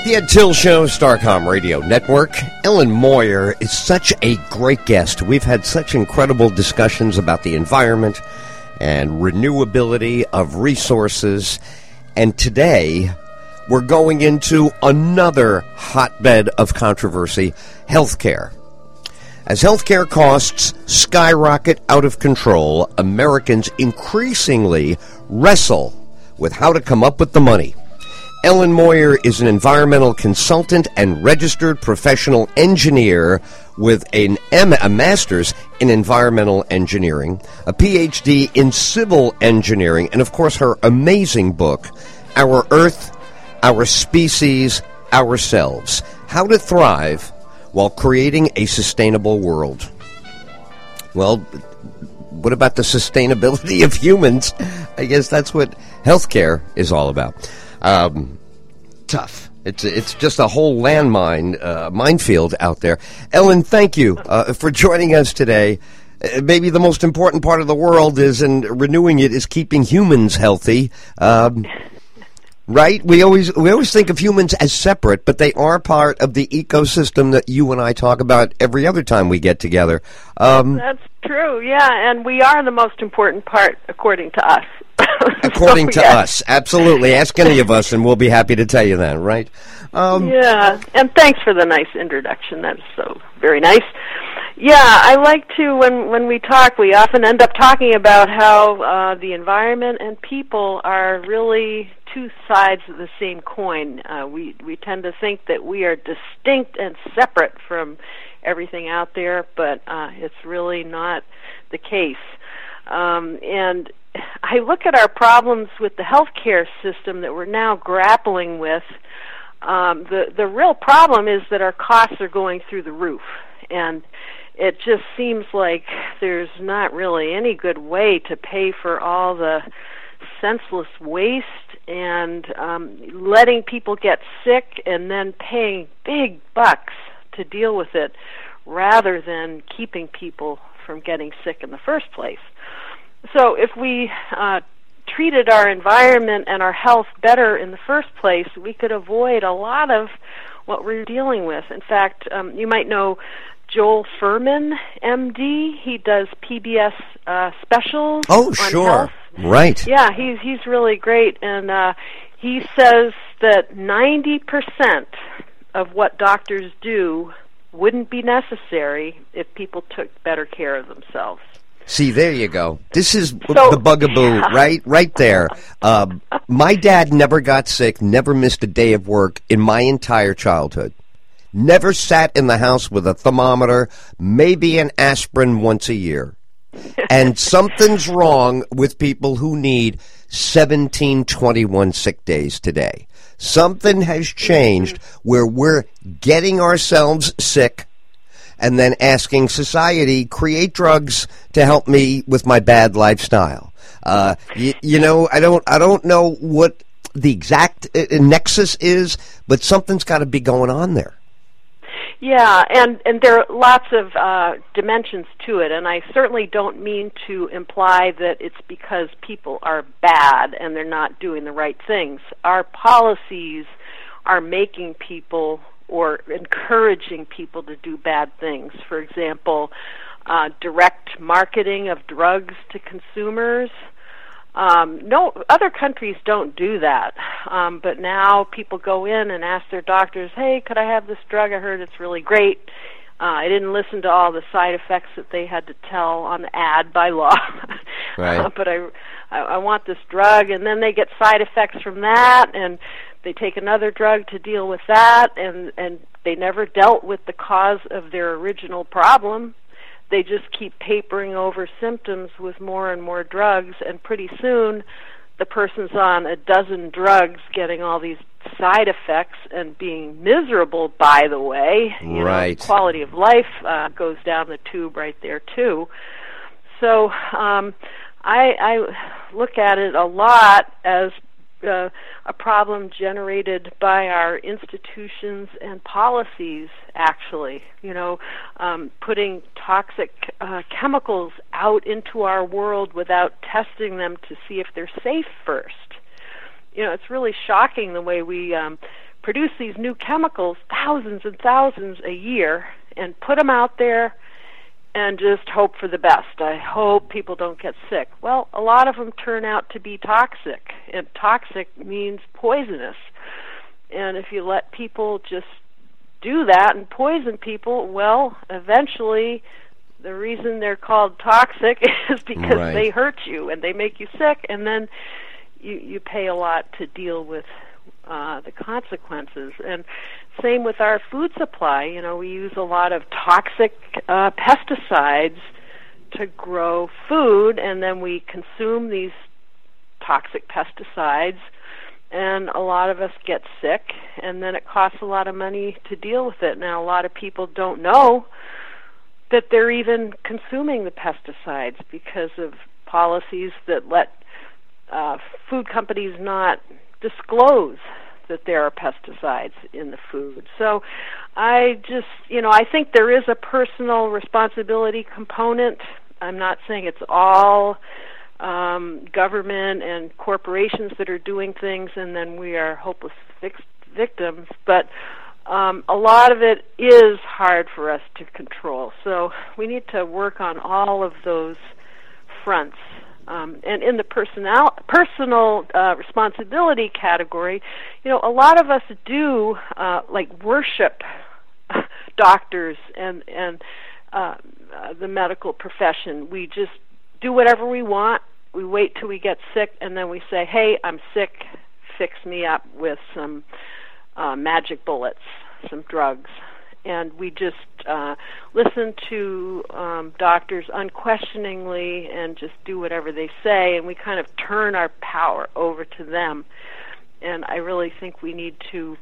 The Ed Tyll Show, Starcom Radio Network. Ellen Moyer is such a great guest. We've had such incredible discussions about the environment and renewability of resources. And today, we're going into another hotbed of controversy, healthcare. As healthcare costs skyrocket out of control, Americans increasingly wrestle with how to come up with the money. Ellen Moyer is an environmental consultant and registered professional engineer with a master's in environmental engineering, a PhD in civil engineering, and of course her amazing book, Our Earth, Our Species, Ourselves, How to Thrive While Creating a Sustainable World. Well, what about the sustainability of humans? I guess that's what healthcare is all about. Tough. It's just a whole minefield out there. Ellen, thank you for joining us today. Maybe the most important part of the world renewing it is keeping humans healthy. Right? We always think of humans as separate, but they are part of the ecosystem that you and I talk about every other time we get together. That's true, yeah, and we are the most important part, according to us. According to us, absolutely. Ask any of us, and we'll be happy to tell you that, right? Yeah, and thanks for the nice introduction. That's so very nice. Yeah, I like to, when we talk, we often end up talking about how the environment and people are really two sides of the same coin. We tend to think that we are distinct and separate from everything out there, but it's really not the case. And I look at our problems with the healthcare system that we're now grappling with. The real problem is that our costs are going through the roof, and it just seems like there's not really any good way to pay for all the senseless waste and letting people get sick and then paying big bucks to deal with it rather than keeping people from getting sick in the first place. So if we treated our environment and our health better in the first place, we could avoid a lot of what we're dealing with. In fact, you might know Joel Fuhrman, MD. He does PBS specials. Oh, on sure. Health. Right. Yeah, he's really great, and he says that 90% of what doctors do wouldn't be necessary if people took better care of themselves. See, there you go. This is the bugaboo, yeah. Right there. My dad never got sick, never missed a day of work in my entire childhood. Never sat in the house with a thermometer, maybe an aspirin once a year. And something's wrong with people who need 1721 sick days today. Something has changed where we're getting ourselves sick and then asking society, create drugs to help me with my bad lifestyle. You know, I don't know what the exact nexus is, but something's got to be going on there. Yeah, and there are lots of dimensions to it, and I certainly don't mean to imply that it's because people are bad and they're not doing the right things. Our policies are making people or encouraging people to do bad things. For example, direct marketing of drugs to consumers. No, other countries don't do that, but now people go in and ask their doctors, hey, could I have this drug? I heard it's really great. I didn't listen to all the side effects that they had to tell on the ad by law, right. But I want this drug, and then they get side effects from that, and they take another drug to deal with that, and they never dealt with the cause of their original problem. They just keep papering over symptoms with more and more drugs, and pretty soon the person's on a dozen drugs getting all these side effects and being miserable, by the way. Right. Quality of life goes down the tube right there, too. So I look at it a lot as a problem generated by our institutions and policies, actually. Putting toxic chemicals out into our world without testing them to see if they're safe first. It's really shocking the way we produce these new chemicals, thousands and thousands a year, and put them out there and just hope for the best. I hope people don't get sick. Well, a lot of them turn out to be toxic, and toxic means poisonous. And if you let people just do that and poison people, well, eventually the reason they're called toxic is because they hurt you and they make you sick, and then you pay a lot to deal with the consequences. And same with our food supply. You know, we use a lot of toxic pesticides to grow food, and then we consume these toxic pesticides, and a lot of us get sick, and then it costs a lot of money to deal with it. Now, a lot of people don't know that they're even consuming the pesticides because of policies that let food companies not disclose that there are pesticides in the food. So I just, I think there is a personal responsibility component. I'm not saying it's all government and corporations that are doing things and then we are hopeless victims, but a lot of it is hard for us to control. So we need to work on all of those fronts. And in the personal responsibility category, a lot of us do worship doctors and the medical profession. We just do whatever we want. We wait till we get sick, and then we say, "Hey, I'm sick. Fix me up with some magic bullets, some drugs." And we just listen to doctors unquestioningly and just do whatever they say, and we kind of turn our power over to them. And I really think we need to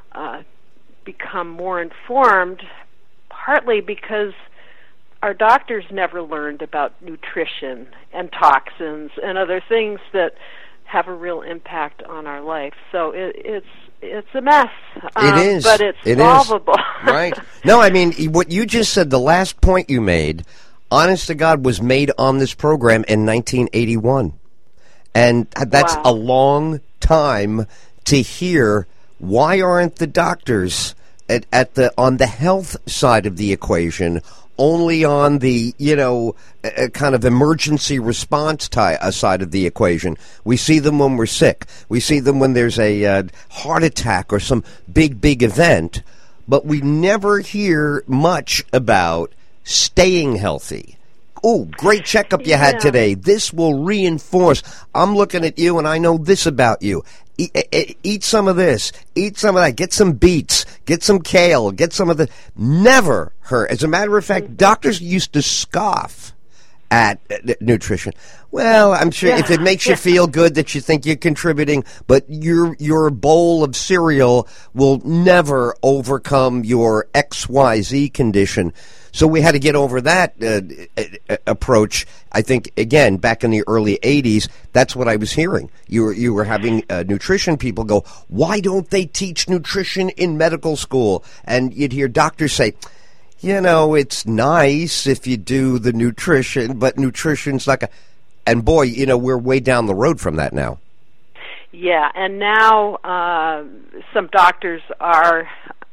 become more informed, partly because our doctors never learned about nutrition and toxins and other things that have a real impact on our life. So it's a mess. It is. But it's solvable. Right. No, I mean, what you just said, the last point you made, honest to God, was made on this program in 1981. And that's a long time to hear. Why aren't the doctors on the health side of the equation only on the, kind of emergency response side of the equation? We see them when we're sick. We see them when there's a heart attack or some big event. But we never hear much about staying healthy. Oh, great checkup you had today. This will reinforce. I'm looking at you and I know this about you. Eat some of this. Eat some of that. Get some beets. Get some kale. Get some of the... Never heard. As a matter of fact, doctors used to scoff at nutrition. Well, I'm sure if it makes you feel good that you think you're contributing, but your bowl of cereal will never overcome your XYZ condition. So we had to get over that approach. I think, again, back in the early 80s, that's what I was hearing. You were having nutrition people go, why don't they teach nutrition in medical school? And you'd hear doctors say, it's nice if you do the nutrition, but nutrition's like a... And boy, we're way down the road from that now. Yeah, and now some doctors are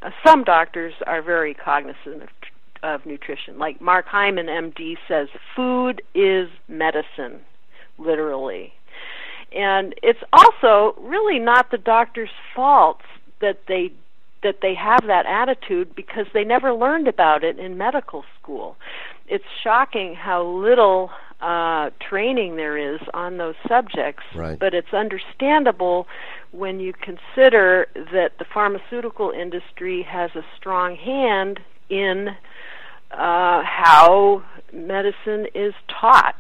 very cognizant of nutrition. Like Mark Hyman, MD, says, food is medicine, literally. And it's also really not the doctor's fault that they have that attitude, because they never learned about it in medical school. It's shocking how little training there is on those subjects, right. But it's understandable when you consider that the pharmaceutical industry has a strong hand in how medicine is taught.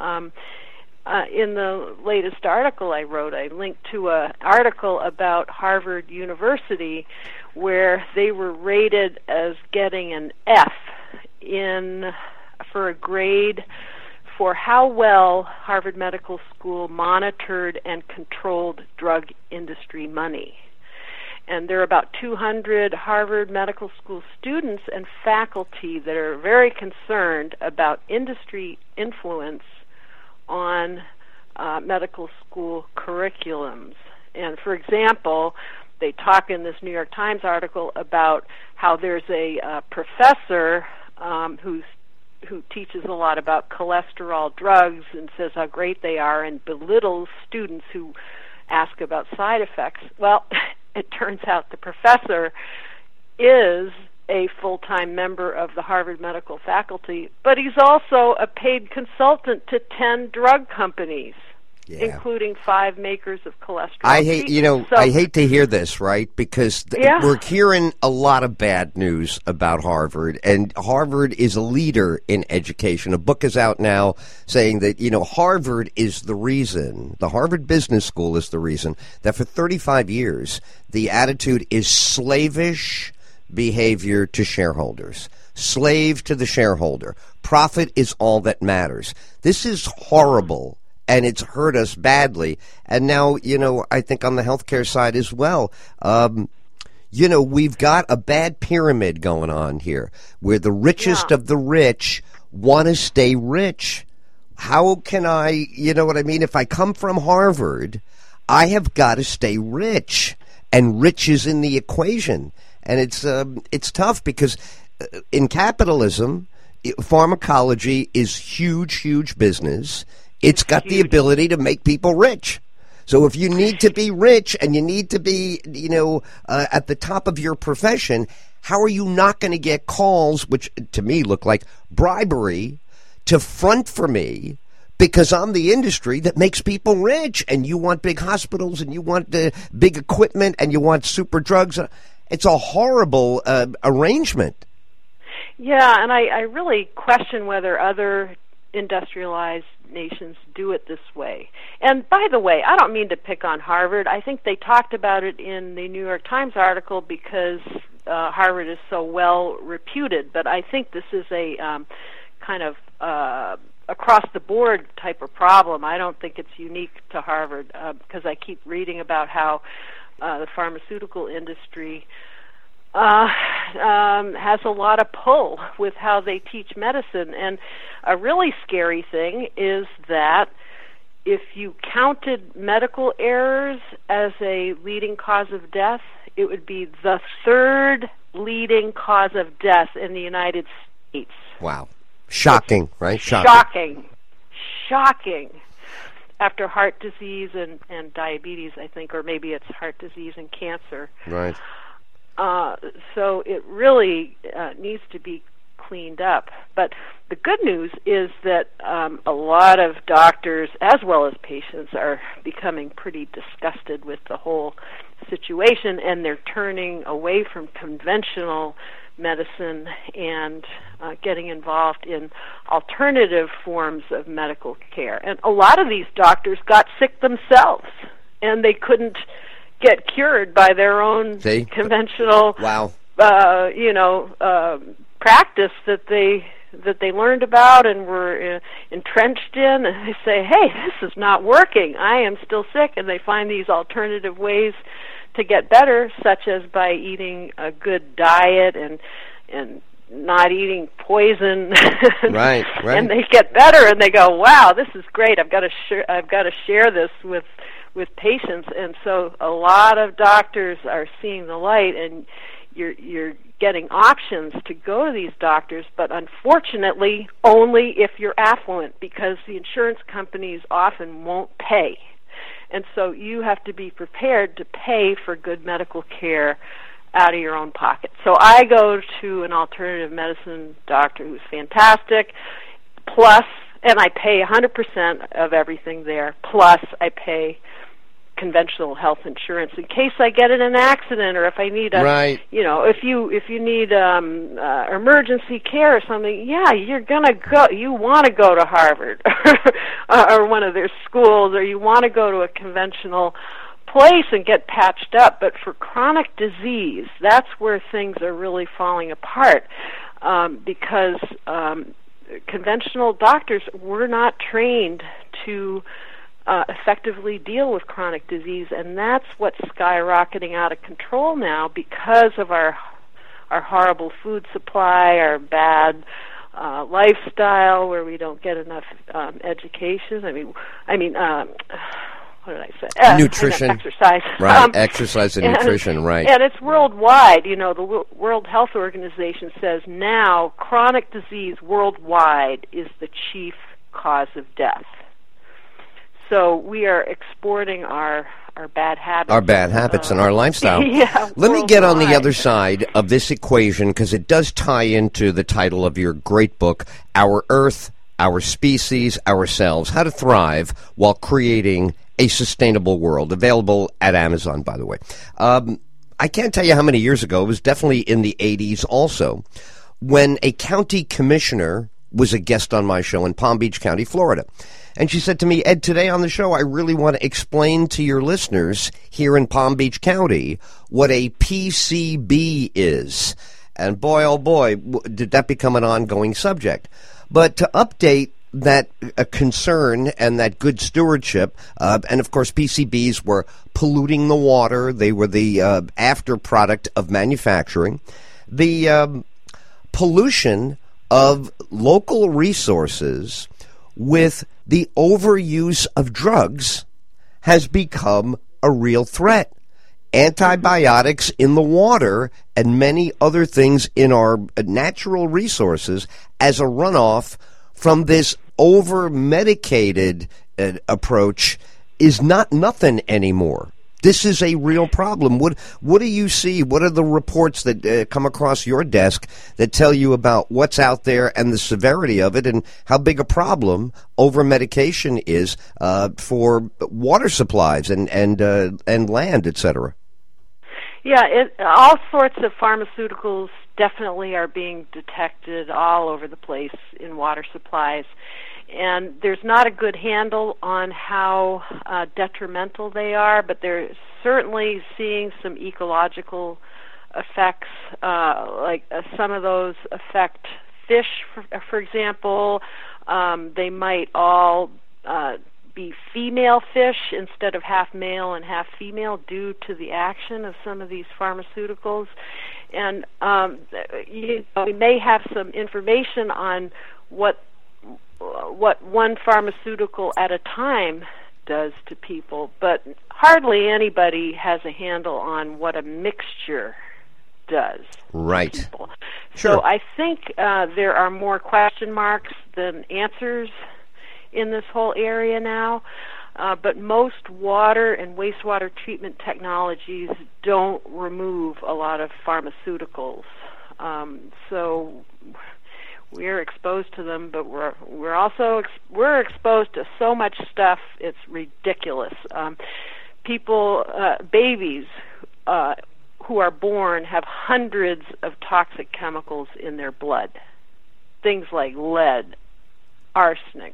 In the latest article I wrote, I linked to an article about Harvard University where they were rated as getting an F for a grade for how well Harvard Medical School monitored and controlled drug industry money. And there are about 200 Harvard Medical School students and faculty that are very concerned about industry influence on medical school curriculums. And for example, they talk in this New York Times article about how there's a professor who teaches a lot about cholesterol drugs and says how great they are and belittles students who ask about side effects. Well, it turns out the professor is a full-time member of the Harvard Medical Faculty, but he's also a paid consultant to 10 drug companies, including 5 makers of cholesterol. I hate to hear this, right? Because we're hearing a lot of bad news about Harvard, and Harvard is a leader in education. A book is out now saying that, Harvard is the reason, the Harvard Business School is the reason that for 35 years the attitude is slavish behavior to shareholders. Slave to the shareholder. Profit is all that matters. This is horrible, and it's hurt us badly. And now, I think on the healthcare side as well, we've got a bad pyramid going on here where the richest of the rich want to stay rich. How can I, if I come from Harvard, I have got to stay rich, and rich is in the equation. And it's tough because in capitalism, pharmacology is huge business. It's got the ability to make people rich. So if you need to be rich and you need to be, at the top of your profession, how are you not going to get calls, which to me look like bribery, to front for me because I'm the industry that makes people rich, and you want big hospitals and you want big equipment and you want super drugs. It's a horrible arrangement. Yeah, and I really question whether other industrialized nations do it this way. And by the way, I don't mean to pick on Harvard. I think they talked about it in the New York Times article because Harvard is so well reputed. But I think this is a kind of across-the-board type of problem. I don't think it's unique to Harvard because I keep reading about how the pharmaceutical industry has a lot of pull with how they teach medicine. And a really scary thing is that if you counted medical errors as a leading cause of death, it would be the 3rd leading cause of death in the United States. Wow. Shocking, right? Shocking. After heart disease and diabetes, I think, or maybe it's heart disease and cancer. Right. So it really needs to be cleaned up. But the good news is that a lot of doctors, as well as patients, are becoming pretty disgusted with the whole situation, and they're turning away from conventional medicine and getting involved in alternative forms of medical care. And a lot of these doctors got sick themselves, and they couldn't get cured by their own conventional practice that they learned about and were entrenched in, and they say, hey, this is not working, I am still sick, and they find these alternative ways to get better, such as by eating a good diet and not eating poison. Right. And they get better, and they go, wow, this is great, I've got to share this with patients. And so a lot of doctors are seeing the light, and you're getting options to go to these doctors, but unfortunately only if you're affluent, because the insurance companies often won't pay. And so you have to be prepared to pay for good medical care out of your own pocket. So I go to an alternative medicine doctor who's fantastic, plus, and I pay 100% of everything there, plus I pay conventional health insurance in case I get in an accident, or if I need if you need emergency care or something, you're gonna go. You want to go to Harvard or one of their schools, or you want to go to a conventional place and get patched up. But for chronic disease, that's where things are really falling apart, because conventional doctors were not trained to effectively deal with chronic disease, and that's what's skyrocketing out of control now because of our horrible food supply, our bad lifestyle, where we don't get enough education. what did I say? Nutrition. Exercise. Right, exercise and nutrition, right. And it's worldwide. You know, the World Health Organization says now chronic disease worldwide is the chief cause of death. So we are exporting our bad habits. Our bad habits and our lifestyle. Yeah, Let me get on the other side of this equation, because it does tie into the title of your great book, Our Earth, Our Species, Ourselves, How to Thrive While Creating a Sustainable World, available at Amazon, by the way. I can't tell you how many years ago, it was definitely in the 80s also, when a county commissioner was a guest on my show in Palm Beach County, Florida. And she said to me, Ed, today on the show, I really want to explain to your listeners here in Palm Beach County what a PCB is. And boy, oh boy, did that become an ongoing subject. But to update that concern and that good stewardship, and of course PCBs were polluting the water. They were the after product of manufacturing. The pollution of local resources with the overuse of drugs has become a real threat. Antibiotics in the water and many other things in our natural resources as a runoff from this over-medicated approach is not nothing anymore. This is a real problem. What do you see? What are the reports that come across your desk that tell you about what's out there and the severity of it and how big a problem over-medication is for water supplies and land, et cetera? Yeah, all sorts of pharmaceuticals definitely are being detected all over the place in water supplies. And there's not a good handle on how detrimental they are, but they're certainly seeing some ecological effects, like some of those affect fish, for example. They might all be female fish instead of half male and half female due to the action of some of these pharmaceuticals. And we may have some information on what one pharmaceutical at a time does to people, but hardly anybody has a handle on what a mixture does right. to people. Sure. So I think there are more question marks than answers in this whole area now, but most water and wastewater treatment technologies don't remove a lot of pharmaceuticals. So we're exposed to them, but we're also exposed to so much stuff, it's ridiculous. Babies who are born have hundreds of toxic chemicals in their blood. Things like lead, arsenic,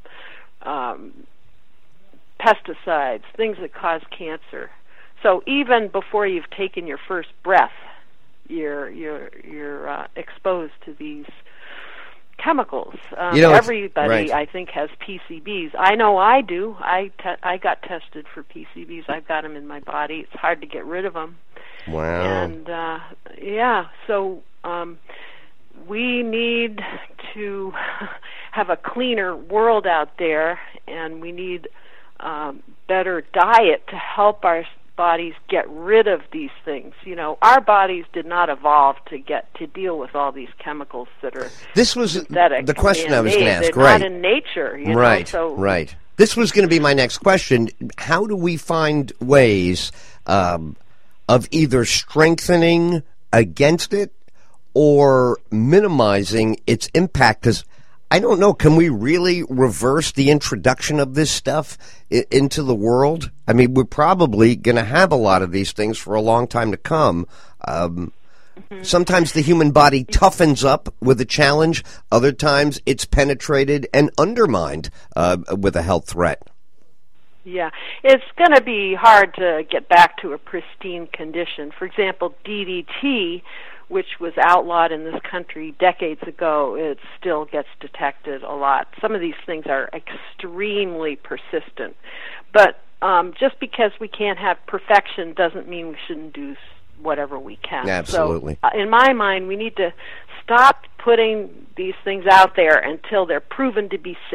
pesticides, things that cause cancer. So even before you've taken your first breath, you're exposed to these chemicals. Everybody, right. I think, has PCBs. I know I do. I got tested for PCBs. I've got them in my body. It's hard to get rid of them. Wow. And so we need to have a cleaner world out there, and we need better diet to help our bodies get rid of these things. You know, our bodies did not evolve to deal with all these chemicals that are synthetic. The question I was going to ask. They're right. not in nature. You right. know, so right. This was going to be my next question. How do we find ways of either strengthening against it or minimizing its impact? Because I don't know, can we really reverse the introduction of this stuff into the world? I mean, we're probably going to have a lot of these things for a long time to come. Sometimes the human body toughens up with a challenge. Other times it's penetrated and undermined with a health threat. Yeah, it's going to be hard to get back to a pristine condition. For example, DDT, which was outlawed in this country decades ago, it still gets detected a lot. Some of these things are extremely persistent. But just because we can't have perfection doesn't mean we shouldn't do whatever we can. Absolutely. So, in my mind, we need to stop putting these things out there until they're proven to be safe.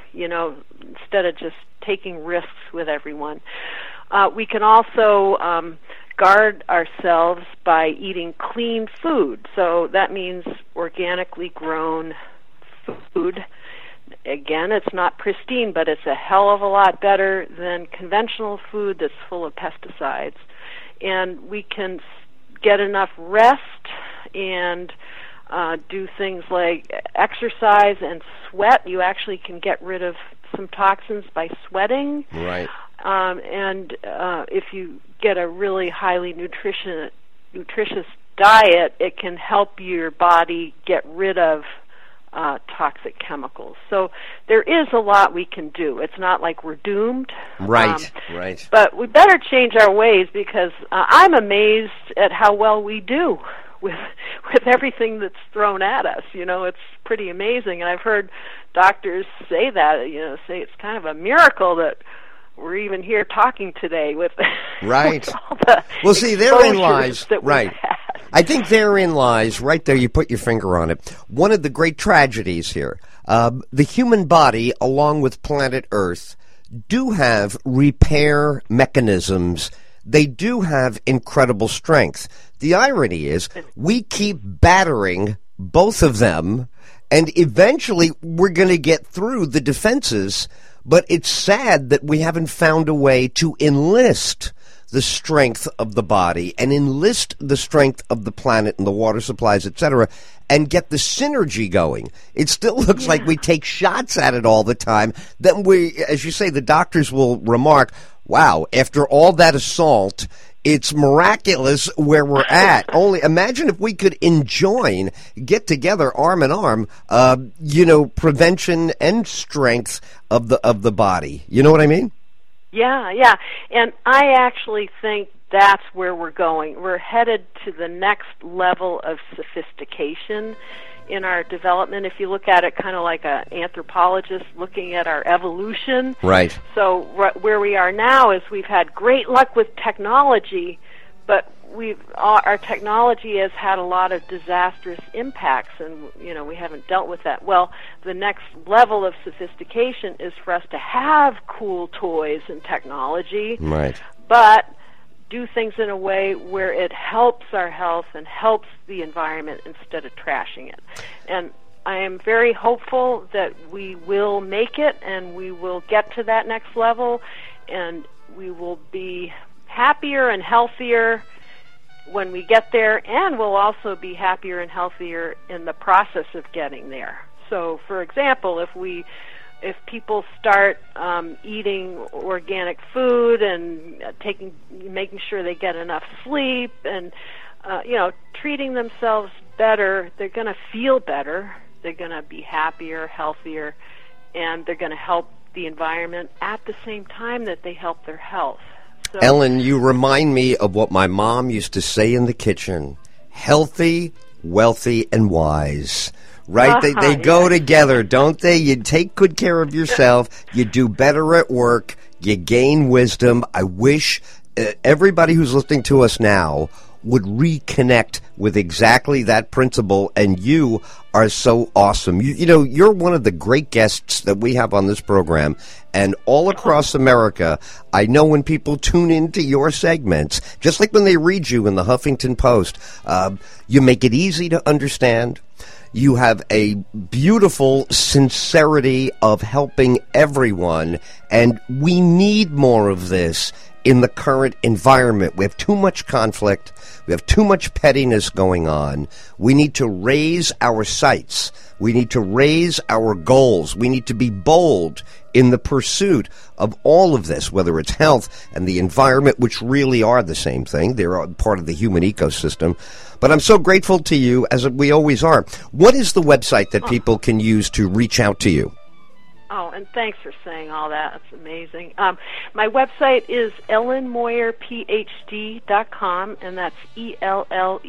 instead of just taking risks with everyone. We can also guard ourselves by eating clean food. So that means organically grown food. Again, it's not pristine, but it's a hell of a lot better than conventional food that's full of pesticides. And we can get enough rest and do things like exercise and sweat. You actually can get rid of some toxins by sweating. Right. And if you get a really highly nutritious diet, it can help your body get rid of toxic chemicals. So there is a lot we can do. It's not like we're doomed. Right, right. But we better change our ways, because I'm amazed at how well we do with everything that's thrown at us. It's pretty amazing. And I've heard doctors say that, say it's kind of a miracle that we're even here talking today with, right. with all the well, see, therein lies, that right. I think therein lies, right there, you put your finger on it, one of the great tragedies here. The human body, along with planet Earth, do have repair mechanisms. They do have incredible strength. The irony is we keep battering both of them, and eventually we're going to get through the defenses, but it's sad that we haven't found a way to enlist the strength of the body and enlist the strength of the planet and the water supplies, etc., and get the synergy going. It still looks like we take shots at it all the time. Then we, as you say, the doctors will remark, wow, after all that assault, it's miraculous where we're at. Only imagine if we could get together arm in arm, prevention and strength of the body. You know what I mean? Yeah. And I actually think that's where we're going. We're headed to the next level of sophistication in our development. If you look at it kind of like an anthropologist looking at our evolution. Right. So where we are now is we've had great luck with technology, but our technology has had a lot of disastrous impacts, and we haven't dealt with that. Well, the next level of sophistication is for us to have cool toys and technology, right, but do things in a way where it helps our health and helps the environment instead of trashing it. And I am very hopeful that we will make it, and we will get to that next level, and we will be happier and healthier when we get there, and we'll also be happier and healthier in the process of getting there. So, for example, if people start eating organic food and making sure they get enough sleep and treating themselves better, they're going to feel better. They're going to be happier, healthier, and they're going to help the environment at the same time that they help their health. So, Ellen, you remind me of what my mom used to say in the kitchen: healthy, wealthy, and wise. Right? They go together, don't they? You take good care of yourself, you do better at work, you gain wisdom. I wish everybody who's listening to us now would reconnect with exactly that principle, and you are so awesome. You're one of the great guests that we have on this program, and all across America, I know when people tune into your segments, just like when they read you in the Huffington Post, you make it easy to understand. You have a beautiful sincerity of helping everyone, and we need more of this in the current environment. We have too much conflict. We have too much pettiness going on. We need to raise our sights. We need to raise our goals. We need to be bold in the pursuit of all of this, whether it's health and the environment, which really are the same thing. They're part of the human ecosystem. But I'm so grateful to you, as we always are. What is the website that people can use to reach out to you? Oh, and thanks for saying all that. That's amazing. My website is ellenmoyerphd.com, and that's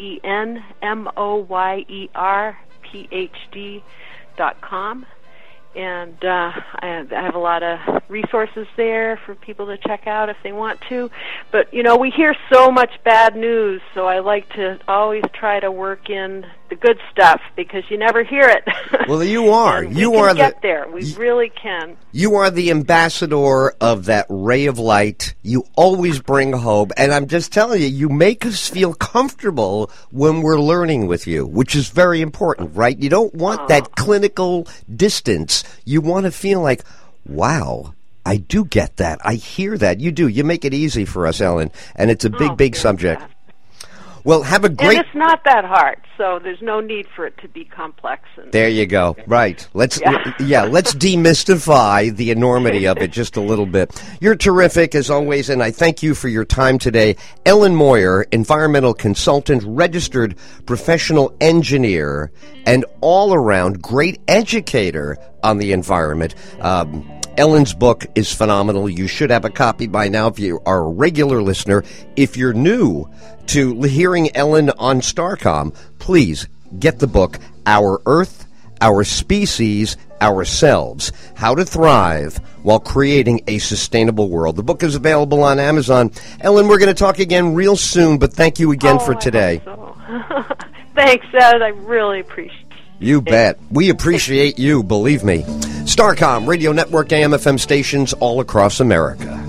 ELLENMOYERPHD.com. And I have a lot of resources there for people to check out if they want to. But, we hear so much bad news, so I like to always try to work in the good stuff because you never hear it. Well, you are. We can get there. We really can. You are the ambassador of that ray of light. You always bring hope. And I'm just telling you, you make us feel comfortable when we're learning with you, which is very important, right? You don't want that clinical distance. You want to feel like, wow, I do get that. I hear that. You do. You make it easy for us, Ellen. And it's a big subject. Well, have a great... And it's not that hard, so there's no need for it to be complex. There you go. Right. Let's demystify the enormity of it just a little bit. You're terrific, as always, and I thank you for your time today. Ellen Moyer, environmental consultant, registered professional engineer, and all-around great educator on the environment. Ellen's book is phenomenal. You should have a copy by now if you are a regular listener. If you're new to hearing Ellen on Starcom, please get the book, Our Earth, Our Species, Ourselves, How to Thrive While Creating a Sustainable World. The book is available on Amazon. Ellen, we're going to talk again real soon, but thank you again for today. I hope so. Thanks, Ed. I really appreciate it. You bet. We appreciate you, believe me. Starcom, Radio Network, AM/FM stations all across America.